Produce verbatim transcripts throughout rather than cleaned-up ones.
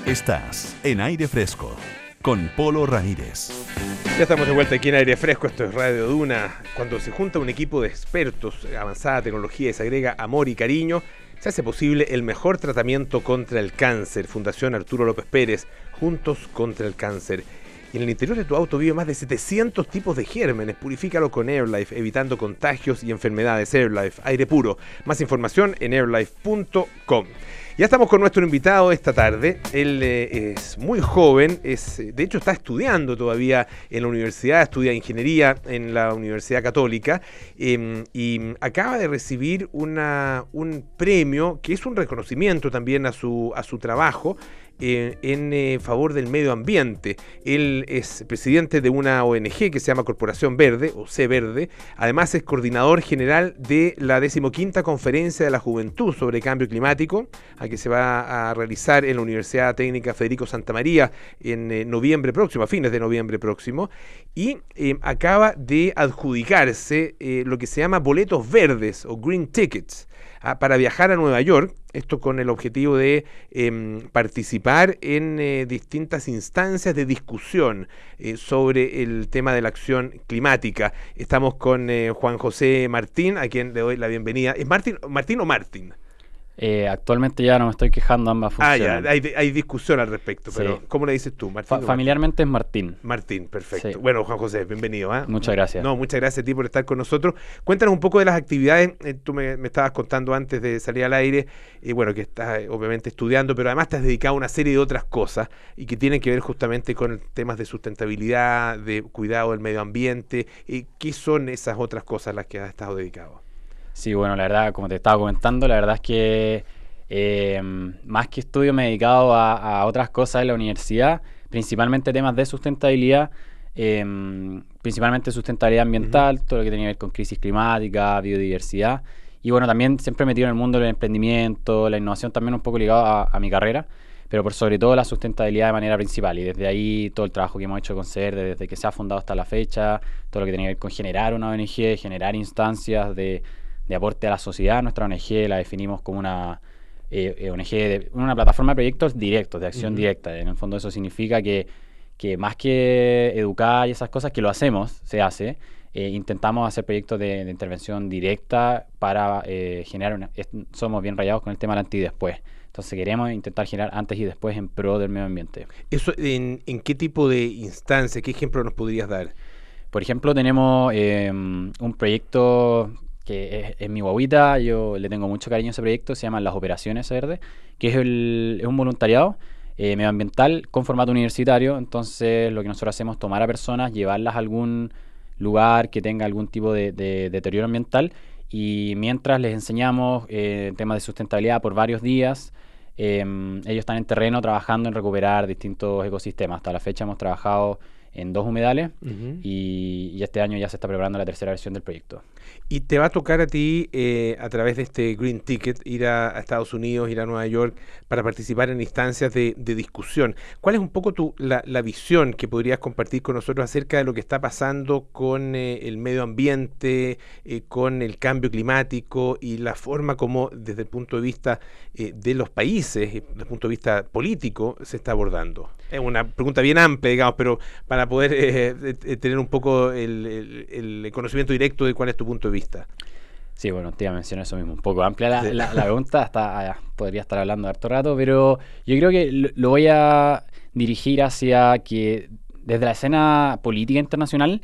Estás en Aire Fresco con Polo Ramírez. Ya estamos de vuelta aquí en Aire Fresco, esto es Radio Duna. Cuando se junta un equipo de expertos, avanzada tecnología y se agrega amor y cariño, se hace posible el mejor tratamiento contra el cáncer. Fundación Arturo López Pérez, juntos contra el cáncer. Y en el interior de tu auto vive más de setecientos tipos de gérmenes. Purifícalo con AirLife, evitando contagios y enfermedades. AirLife, aire puro. Más información en airlife punto com. Ya estamos con nuestro invitado esta tarde. Él eh, es muy joven, es, de hecho está estudiando todavía en la universidad, estudia ingeniería en la Universidad Católica eh, y acaba de recibir una, un premio que es un reconocimiento también a su, a su trabajo eh, en eh, favor del medio ambiente. Él es presidente de una O N G que se llama Corporación Verde, o C Verde. Además es coordinador general de la decimoquinta Conferencia de la Juventud sobre Cambio Climático, que se va a realizar en la Universidad Técnica Federico Santa María en eh, noviembre próximo, a fines de noviembre próximo, y eh, acaba de adjudicarse eh, lo que se llama boletos verdes o green tickets ah, para viajar a Nueva York, esto con el objetivo de eh, participar en eh, distintas instancias de discusión eh, sobre el tema de la acción climática. Estamos con eh, Juan José Martín, a quien le doy la bienvenida. ¿Es Martín, Martín o Martín? Eh, actualmente ya no me estoy quejando, ambas funcionan. Ah, ya, hay, hay discusión al respecto, pero sí. ¿Cómo le dices tú? ¿Martín Fa familiarmente es Martín. Martín, perfecto. Sí. Bueno, Juan José, bienvenido. ¿eh? Muchas gracias. No, muchas gracias a ti por estar con nosotros. Cuéntanos un poco de las actividades. Eh, tú me, me estabas contando antes de salir al aire, y eh, bueno, que estás eh, obviamente estudiando, pero además te has dedicado a una serie de otras cosas y que tienen que ver justamente con temas de sustentabilidad, de cuidado del medio ambiente. Eh, ¿Qué son esas otras cosas a las que has estado dedicado? Sí, bueno, la verdad, como te estaba comentando, la verdad es que Eh, más que estudio me he dedicado a, a otras cosas en la universidad, principalmente temas de sustentabilidad, eh, principalmente sustentabilidad ambiental, uh-huh. todo lo que tiene que ver con crisis climática, biodiversidad, y bueno, también siempre metido en el mundo del emprendimiento, la innovación también un poco ligado a, a mi carrera, pero por sobre todo la sustentabilidad de manera principal, y desde ahí todo el trabajo que hemos hecho con C E R, desde que se ha fundado hasta la fecha, todo lo que tiene que ver con generar una O N G, generar instancias de, de aporte a la sociedad. Nuestra O N G la definimos como una Eh, O N G, de, una plataforma de proyectos directos, de acción uh-huh. directa. En el fondo eso significa que, que más que educar y esas cosas, que lo hacemos, se hace, eh, intentamos hacer proyectos de, de intervención directa para eh, generar, una, es, somos bien rayados con el tema del antes y después. Entonces queremos intentar generar antes y después en pro del medio ambiente. Eso, ¿en, en qué tipo de instancia, qué ejemplo nos podrías dar? Por ejemplo, tenemos eh, un proyecto que es, es mi guaguita, yo le tengo mucho cariño a ese proyecto, se llama Las Operaciones Verde, que es, el, es un voluntariado eh, medioambiental con formato universitario. Entonces lo que nosotros hacemos es tomar a personas, llevarlas a algún lugar que tenga algún tipo de, de deterioro ambiental, y mientras les enseñamos eh, temas de sustentabilidad por varios días, eh, ellos están en terreno trabajando en recuperar distintos ecosistemas. Hasta la fecha hemos trabajado en dos humedales uh-huh. y, y este año ya se está preparando la tercera versión del proyecto. Y te va a tocar a ti, eh, a través de este Green Ticket, ir a, a Estados Unidos, ir a Nueva York, para participar en instancias de, de discusión. ¿Cuál es un poco tu, la, la visión que podrías compartir con nosotros acerca de lo que está pasando con eh, el medio ambiente, eh, con el cambio climático y la forma como, desde el punto de vista eh, de los países, desde el punto de vista político, se está abordando? Es una pregunta bien amplia, digamos, pero para poder eh, eh, tener un poco el, el, el conocimiento directo de cuál es tu punto de vista. Sí, bueno, te iba a mencionar eso mismo, un poco amplia la, sí. la, la pregunta, hasta, podría estar hablando harto rato, pero yo creo que lo, lo voy a dirigir hacia que desde la escena política internacional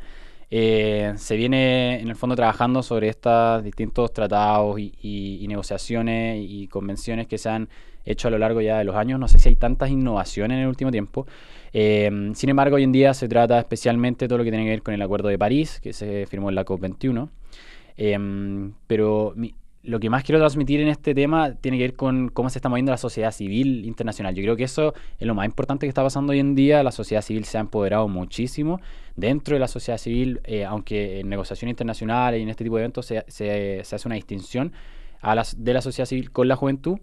eh, se viene en el fondo trabajando sobre estos distintos tratados y, y, y negociaciones y convenciones que se han hecho a lo largo ya de los años. No sé si hay tantas innovaciones en el último tiempo. Eh, sin embargo, hoy en día se trata especialmente de todo lo que tiene que ver con el Acuerdo de París, que se firmó en la COP veintiuno. Eh, pero mi, lo que más quiero transmitir en este tema tiene que ver con cómo se está moviendo la sociedad civil internacional. Yo creo que eso es lo más importante que está pasando hoy en día. La sociedad civil se ha empoderado muchísimo. Dentro de la sociedad civil, eh, aunque en negociaciones internacionales y en este tipo de eventos se, se, se hace una distinción a las, de la sociedad civil con la juventud,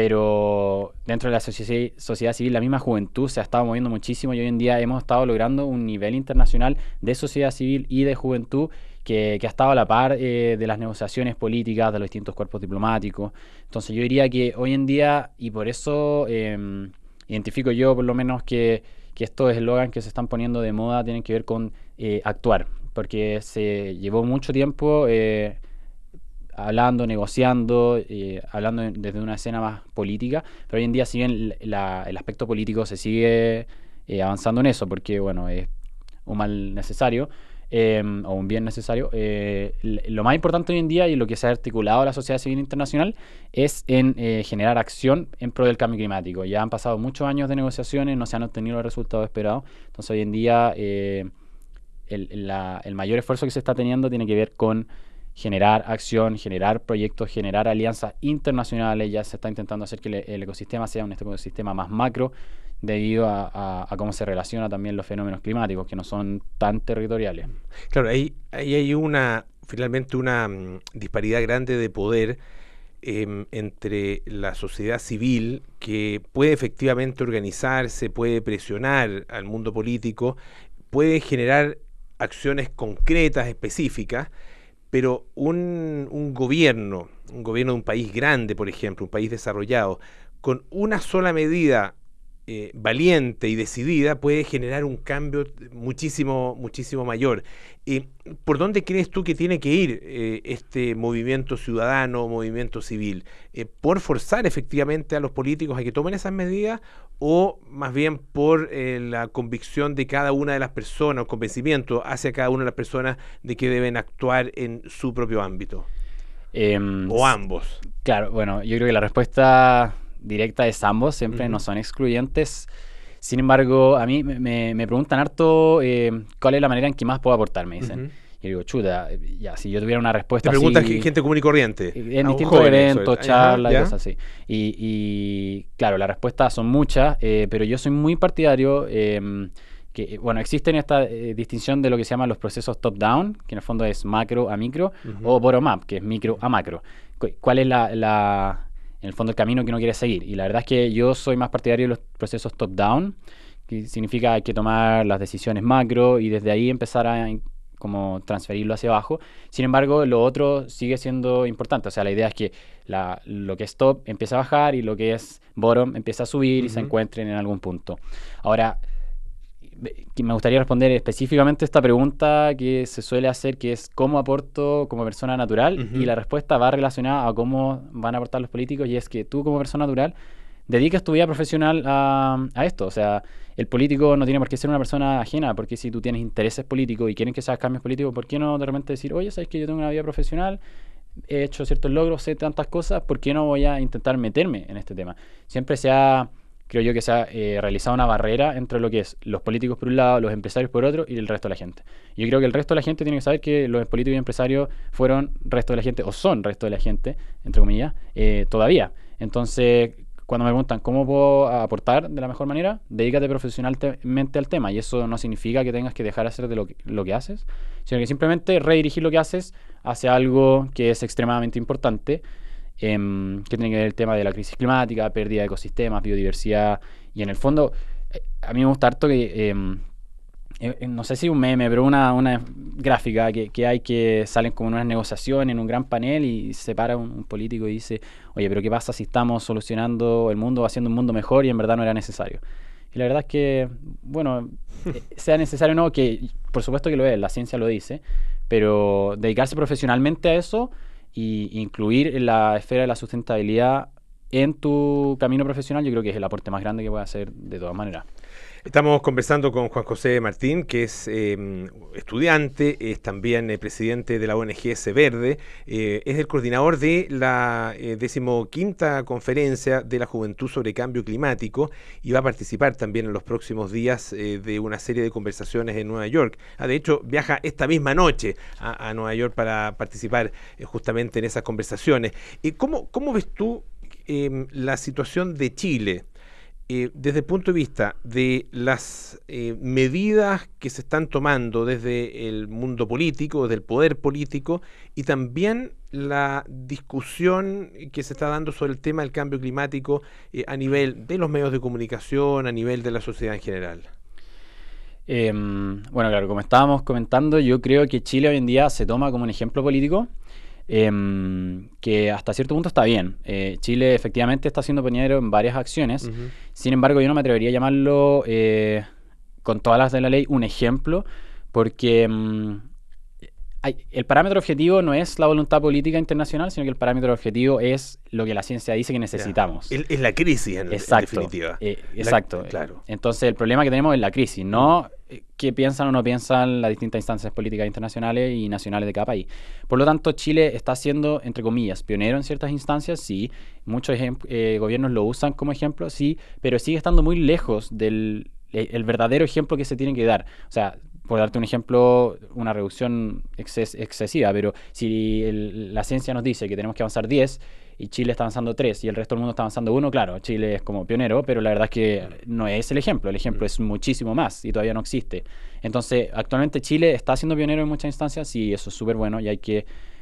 pero dentro de la sociedad, sociedad civil, la misma juventud se ha estado moviendo muchísimo, y hoy en día hemos estado logrando un nivel internacional de sociedad civil y de juventud que, que ha estado a la par eh, de las negociaciones políticas de los distintos cuerpos diplomáticos. Entonces yo diría que hoy en día, y por eso eh, identifico yo por lo menos que, que estos eslogans que se están poniendo de moda tienen que ver con eh, actuar, porque se llevó mucho tiempo eh, hablando, negociando, eh, hablando desde una escena más política, pero hoy en día si bien la, el aspecto político se sigue eh, avanzando en eso, porque bueno, es un mal necesario, eh, o un bien necesario, eh, lo más importante hoy en día y lo que se ha articulado la sociedad civil internacional es en eh, generar acción en pro del cambio climático. Ya han pasado muchos años de negociaciones, no se han obtenido los resultados esperados, entonces hoy en día eh, el, la, el mayor esfuerzo que se está teniendo tiene que ver con generar acción, generar proyectos, generar alianzas internacionales. Ya se está intentando hacer que el, el ecosistema sea un ecosistema más macro debido a, a, a cómo se relaciona también los fenómenos climáticos, que no son tan territoriales. Claro, ahí, ahí hay una, finalmente una um, disparidad grande de poder eh, entre la sociedad civil, que puede efectivamente organizarse, puede presionar al mundo político, puede generar acciones concretas, específicas, pero un, un gobierno, un gobierno de un país grande, por ejemplo, un país desarrollado, con una sola medida eh, valiente y decidida puede generar un cambio muchísimo, muchísimo mayor. Eh, ¿Por dónde crees tú que tiene que ir eh, este movimiento ciudadano, movimiento civil? Eh, ¿Por forzar efectivamente a los políticos a que tomen esas medidas o más bien por eh, la convicción de cada una de las personas, o convencimiento hacia cada una de las personas de que deben actuar en su propio ámbito? Eh, ¿O ambos? Claro, bueno, yo creo que la respuesta directa es ambos, siempre Uh-huh. no son excluyentes. Sin embargo, a mí me, me preguntan harto eh, cuál es la manera en que más puedo aportar, me dicen. Uh-huh. Y digo, chuta, ya, si yo tuviera una respuesta Te preguntan así... gente común y corriente. En distintos jóvenes, eventos, charlas y cosas así. Y, y claro, las respuestas son muchas, eh, pero yo soy muy partidario... Eh, que, bueno, existe esta eh, distinción de lo que se llaman los procesos top-down, que en el fondo es macro a micro, uh-huh. o bottom-up, que es micro a macro. ¿Cuál es la... la en el fondo el camino que uno quiere seguir? Y la verdad es que yo soy más partidario de los procesos top-down, que significa hay que tomar las decisiones macro y desde ahí empezar a como transferirlo hacia abajo. Sin embargo, lo otro sigue siendo importante. O sea, la idea es que la, lo que es top empieza a bajar y lo que es bottom empieza a subir uh-huh. y se encuentren en algún punto. Ahora, me gustaría responder específicamente esta pregunta que se suele hacer, que es ¿cómo aporto como persona natural? Uh-huh. Y la respuesta va relacionada a cómo van a aportar los políticos, y es que tú como persona natural dedicas tu vida profesional a, a esto. O sea, el político no tiene por qué ser una persona ajena, porque si tú tienes intereses políticos y quieren que se hagan cambios políticos, ¿por qué no de repente decir, oye, sabes que yo tengo una vida profesional, he hecho ciertos logros, sé tantas cosas, ¿por qué no voy a intentar meterme en este tema? Siempre se ha... Creo yo que se ha eh, realizado una barrera entre lo que es los políticos por un lado, los empresarios por otro y el resto de la gente. Yo creo que el resto de la gente tiene que saber que los políticos y empresarios fueron resto de la gente, o son resto de la gente, entre comillas, eh, todavía. Entonces, cuando me preguntan cómo puedo aportar de la mejor manera, dedícate profesionalmente al tema. Y eso no significa que tengas que dejar de hacer de lo que, lo que haces, sino que simplemente redirigir lo que haces hacia algo que es extremadamente importante, Eh, que tiene que ver el tema de la crisis climática, pérdida de ecosistemas, biodiversidad, y en el fondo eh, a mí me gusta harto que eh, eh, no sé si un meme, pero una, una gráfica que, que hay que salen como en unas negociaciones en un gran panel y se para un, un político y dice, oye, pero ¿qué pasa si estamos solucionando el mundo, haciendo un mundo mejor y en verdad no era necesario? Y la verdad es que, bueno, eh, sea necesario o no, que por supuesto que lo es, la ciencia lo dice, pero dedicarse profesionalmente a eso y incluir en la esfera de la sustentabilidad en tu camino profesional, yo creo que es el aporte más grande que puedes hacer de todas maneras. Estamos conversando con Juan José Martín, que es eh, estudiante, es también eh, presidente de la O N G S Verde, eh, es el coordinador de la eh, decimoquinta conferencia de la Juventud sobre Cambio Climático y va a participar también en los próximos días eh, de una serie de conversaciones en Nueva York. Ah, de hecho, viaja esta misma noche a, a Nueva York para participar eh, justamente en esas conversaciones. Eh, ¿cómo, ¿Cómo ves tú eh, la situación de Chile? Eh, desde el punto de vista de las eh, medidas que se están tomando desde el mundo político, desde el poder político, y también la discusión que se está dando sobre el tema del cambio climático eh, a nivel de los medios de comunicación, a nivel de la sociedad en general. Eh, bueno, claro, como estábamos comentando, yo creo que Chile hoy en día se toma como un ejemplo político eh, que hasta cierto punto está bien. Eh, Chile efectivamente está siendo pionero en varias acciones. Ujú. Sin embargo, yo no me atrevería a llamarlo, eh, con todas las de la ley, un ejemplo, porque mm, hay- el parámetro objetivo no es la voluntad política internacional, sino que el parámetro objetivo es lo que la ciencia dice que Ya. necesitamos. Es, es la crisis, en, en Exacto, definitiva. eh, La- exacto. claro. Entonces el problema que tenemos es la crisis, no eh, qué piensan o no piensan las distintas instancias políticas internacionales y nacionales de cada país. Por lo tanto, Chile está siendo, entre comillas, pionero en ciertas instancias, sí. Muchos ejem- eh, gobiernos lo usan como ejemplo, sí, pero sigue estando muy lejos del eh, el verdadero ejemplo que se tiene que dar. O sea, por darte un ejemplo, una reducción exces- excesiva, pero si el- la ciencia nos dice que tenemos que avanzar diez y Chile está avanzando tres y el resto del mundo está avanzando uno, claro, Chile es como pionero, pero la verdad es que no es el ejemplo, el ejemplo es muchísimo más y todavía no existe. Entonces, actualmente Chile está siendo pionero en muchas instancias y eso es súper bueno y hay que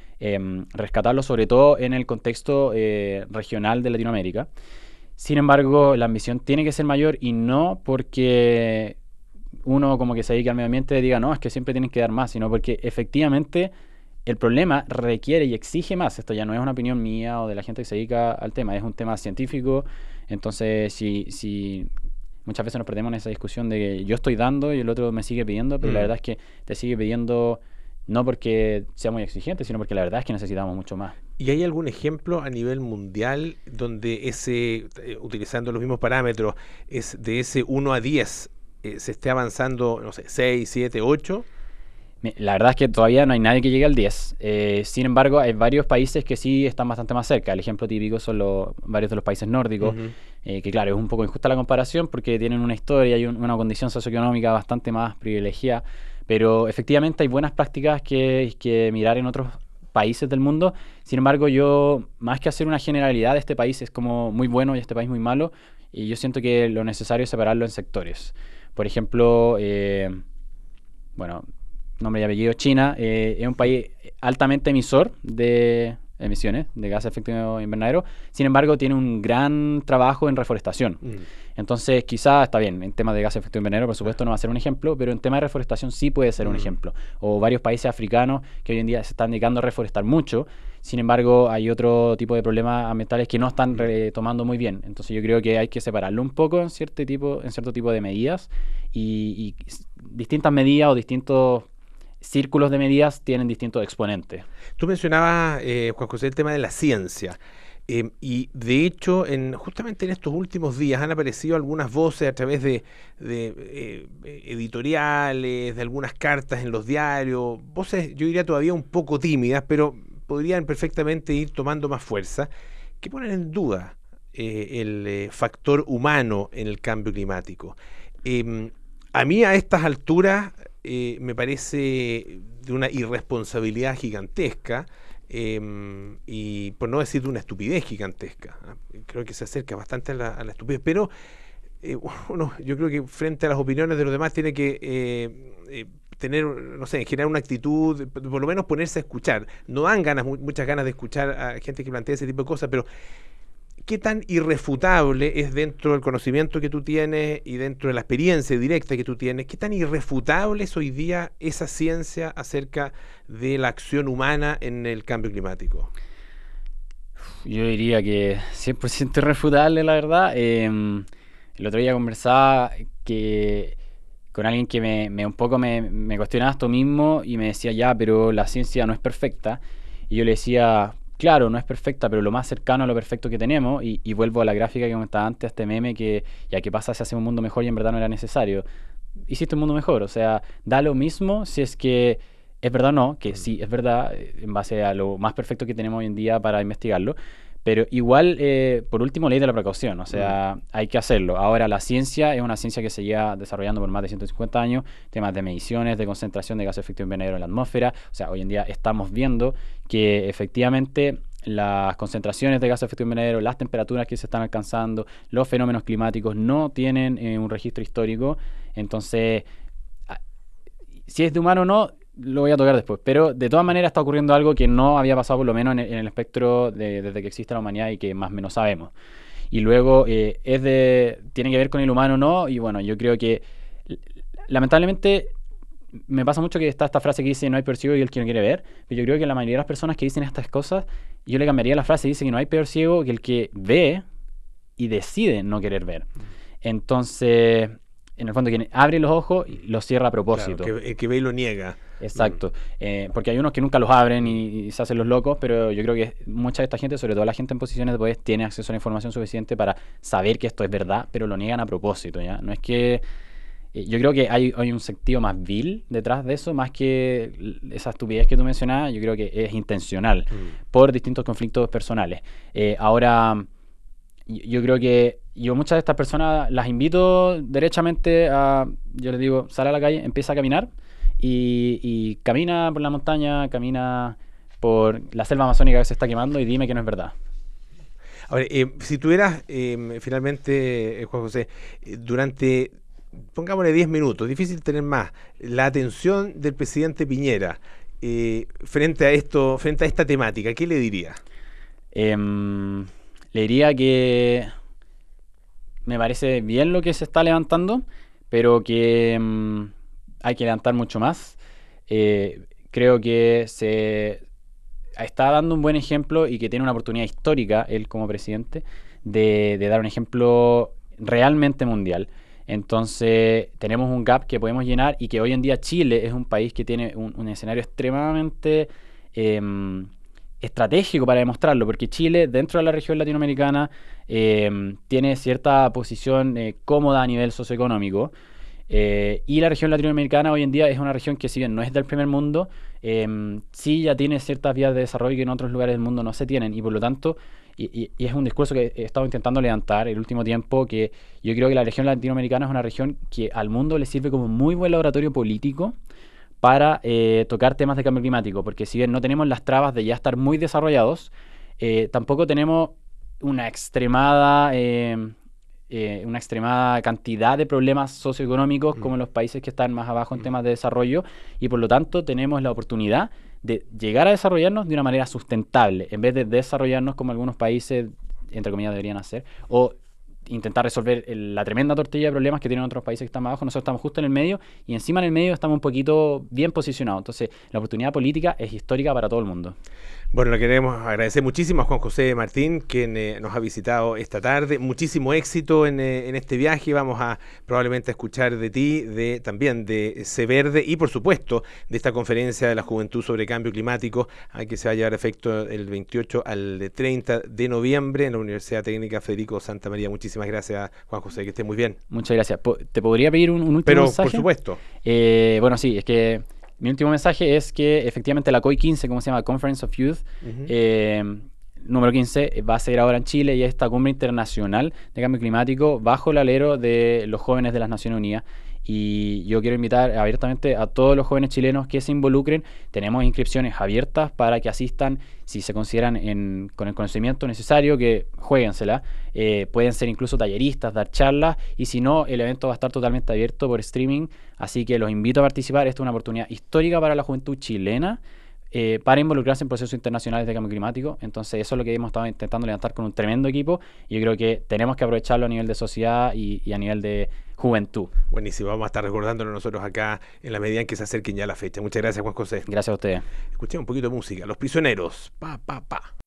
em, rescatarlo, sobre todo en el contexto eh, regional de Latinoamérica. Sin embargo, la ambición tiene que ser mayor y no porque uno como que se dedica al medio ambiente diga, no, es que siempre tienen que dar más, sino porque efectivamente el problema requiere y exige más. Esto ya no es una opinión mía o de la gente que se dedica al tema, es un tema científico. Entonces, si, si muchas veces nos perdemos en esa discusión de que yo estoy dando y el otro me sigue pidiendo, pero Mm. la verdad es que te sigue pidiendo no porque sea muy exigente, sino porque la verdad es que necesitamos mucho más. ¿Y hay algún ejemplo a nivel mundial donde ese, eh, utilizando los mismos parámetros, es de ese uno a diez, eh, se esté avanzando, no sé, seis, siete, ocho? Mi- La verdad es que todavía no hay nadie que llegue al diez. Eh, sin embargo, hay varios países que sí están bastante más cerca. El ejemplo típico son los, varios de los países nórdicos, Ujú. eh, que claro, es un poco injusta la comparación porque tienen una historia y un- una condición socioeconómica bastante más privilegiada, pero efectivamente hay buenas prácticas que, que mirar en otros países del mundo. Sin embargo, yo, más que hacer una generalidad de este país es como muy bueno y este país muy malo, y yo siento que lo necesario es separarlo en sectores. Por ejemplo, eh, bueno, nombre y apellido China, eh, es un país altamente emisor de emisiones de gases de efecto invernadero. Sin embargo, tiene un gran trabajo en reforestación. Mm. Entonces, quizás está bien, en temas de gases de efecto invernadero, por supuesto, no va a ser un ejemplo, pero en temas de reforestación sí puede ser un Mm. ejemplo. O varios países africanos que hoy en día se están dedicando a reforestar mucho. Sin embargo, hay otro tipo de problemas ambientales que no están retomando muy bien. Entonces, yo creo que hay que separarlo un poco en cierto tipo, en cierto tipo de medidas. Y, y s- distintas medidas o distintos círculos de medidas tienen distintos exponentes. Tú mencionabas, eh, Juan José, el tema de la ciencia. Eh, y de hecho, en, justamente en estos últimos días han aparecido algunas voces a través de, de, eh, editoriales, de algunas cartas en los diarios, voces yo diría todavía un poco tímidas, pero podrían perfectamente ir tomando más fuerza, que ponen en duda eh, el eh, factor humano en el cambio climático. Eh, a mí a estas alturas eh, me parece de una irresponsabilidad gigantesca, eh, y por no decir de una estupidez gigantesca. ¿eh? Creo que se acerca bastante a la, a la estupidez, pero eh, uno, yo creo que frente a las opiniones de los demás tiene que eh, eh, tener, no sé, generar una actitud, por lo menos ponerse a escuchar. No dan ganas, mu muchas ganas de escuchar a gente que plantea ese tipo de cosas, pero ¿qué tan irrefutable es dentro del conocimiento que tú tienes y dentro de la experiencia directa que tú tienes? ¿Qué tan irrefutable es hoy día esa ciencia acerca de la acción humana en el cambio climático? Yo diría que cien por ciento irrefutable, la verdad. Eh, el otro día conversaba que, con alguien que me, me un poco me, me cuestionaba esto mismo y me decía, ya, pero la ciencia no es perfecta. Y yo le decía, claro, no es perfecta, pero lo más cercano a lo perfecto que tenemos, y, y vuelvo a la gráfica que comentaba antes, a este meme que ya que pasa si hace un mundo mejor y en verdad no era necesario. Hiciste un mundo mejor, o sea, da lo mismo si es que es verdad o no, que sí, es verdad, eh, en base a lo más perfecto que tenemos hoy en día para investigarlo, pero igual, eh, por último, ley de la precaución, o sea, hay que hacerlo. Ahora, la ciencia es una ciencia que se lleva desarrollando por más de ciento cincuenta años, temas de mediciones, de concentración de gases de efecto invernadero en la atmósfera, o sea, hoy en día estamos viendo que efectivamente las concentraciones de gases de efecto invernadero, las temperaturas que se están alcanzando, los fenómenos climáticos no tienen eh, un registro histórico. Entonces, a- si es de humano o no, lo voy a tocar después. Pero de todas maneras está ocurriendo algo que no había pasado por lo menos en el, en el espectro de- desde que existe la humanidad y que más o menos sabemos. Y luego eh, es de, tiene que ver con el humano o no. Y bueno, yo creo que l- lamentablemente me pasa mucho que está esta frase que dice no hay peor ciego que el que no quiere ver, pero yo creo que la mayoría de las personas que dicen estas cosas, yo le cambiaría la frase, dice que no hay peor ciego que el que ve y decide no querer ver. Entonces, en el fondo, quien abre los ojos los cierra a propósito. Claro, que, el que ve y lo niega. Exacto, eh, porque hay unos que nunca los abren y, y se hacen los locos, pero yo creo que mucha de esta gente, sobre todo la gente en posiciones de poder, tiene acceso a la información suficiente para saber que esto es verdad, pero lo niegan a propósito, ¿ya? No es que... eh, Yo creo que hay, hay un sentido más vil detrás de eso, más que l- esa estupidez que tú mencionabas, yo creo que es intencional Mm. por distintos conflictos personales. Eh, ahora, yo yo creo que yo muchas de estas personas las invito derechamente a, yo les digo, sal a la calle, empieza a caminar y, y camina por la montaña, camina por la selva amazónica que se está quemando y dime que no es verdad. Ahora, eh, si tuvieras eh, finalmente, eh, Juan José, eh, durante, pongámosle diez minutos, difícil tener más, la atención del presidente Piñera eh, frente a esto, frente a esta temática, ¿qué le diría? Em, Le diría que me parece bien lo que se está levantando, pero que em, hay que levantar mucho más. Eh, creo que se está dando un buen ejemplo y que tiene una oportunidad histórica, él como presidente, de, de dar un ejemplo realmente mundial. Entonces, tenemos un gap que podemos llenar y que hoy en día Chile es un país que tiene un, un escenario extremadamente em, estratégico para demostrarlo, porque Chile, dentro de la región latinoamericana, em, tiene cierta posición eh, cómoda a nivel socioeconómico. Eh, y la región latinoamericana hoy en día es una región que, si bien no es del primer mundo, em, sí ya tiene ciertas vías de desarrollo que en otros lugares del mundo no se tienen. Y por lo tanto, y, y- y es un discurso que he estado intentando levantar el último tiempo, que yo creo que la región latinoamericana es una región que al mundo le sirve como muy buen laboratorio político para eh, tocar temas de cambio climático, porque si bien no tenemos las trabas de ya estar muy desarrollados, eh, tampoco tenemos una extremada, eh, eh, una extremada cantidad de problemas socioeconómicos como Mm. los países que están más abajo en Mm. temas de desarrollo, y por lo tanto tenemos la oportunidad de llegar a desarrollarnos de una manera sustentable, en vez de desarrollarnos como algunos países, entre comillas, deberían hacer, o intentar resolver el- la tremenda tortilla de problemas que tienen otros países que están más abajo. Nosotros estamos justo en el medio y encima en el medio estamos un poquito bien posicionados. Entonces, la oportunidad política es histórica para todo el mundo. Bueno, le queremos agradecer muchísimo a Juan José Martín, quien eh, nos ha visitado esta tarde. Muchísimo éxito en, eh, en este viaje. Vamos a probablemente a escuchar de ti, de también de C Verde y, por supuesto, de esta conferencia de la Juventud sobre Cambio Climático, a que se va a llevar a efecto el veintiocho al treinta de noviembre en la Universidad Técnica Federico Santa María. Muchísimas gracias, Juan José, que esté muy bien. Muchas gracias. Po- ¿Te podría pedir un, un último Pero, mensaje? por supuesto, Eh, bueno, sí, es que mi último mensaje es que efectivamente la C O I quince, como se llama, Conference of Youth, Ujú. eh, número quince, eh, va a ser ahora en Chile, y es esta cumbre internacional de cambio climático bajo el alero de los jóvenes de las Naciones Unidas. Y yo quiero invitar abiertamente a todos los jóvenes chilenos que se involucren. Tenemos inscripciones abiertas para que asistan si se consideran en- con el conocimiento necesario, que jueguensela. Eh, pueden ser incluso talleristas, dar charlas, y si no, el evento va a estar totalmente abierto por streaming. Así que los invito a participar. Esta es una oportunidad histórica para la juventud chilena, eh, para involucrarse en procesos internacionales de cambio climático. Entonces, eso es lo que hemos estado intentando levantar con un tremendo equipo, y yo creo que tenemos que aprovecharlo a nivel de sociedad y, y a nivel de juventud. buenísimo. Vamos a estar recordándolo nosotros acá en la medida en que se acerquen ya la fecha. Muchas gracias, Juan José. Gracias a ustedes. Escuché un poquito de música. Los Prisioneros. Pa, pa, pa.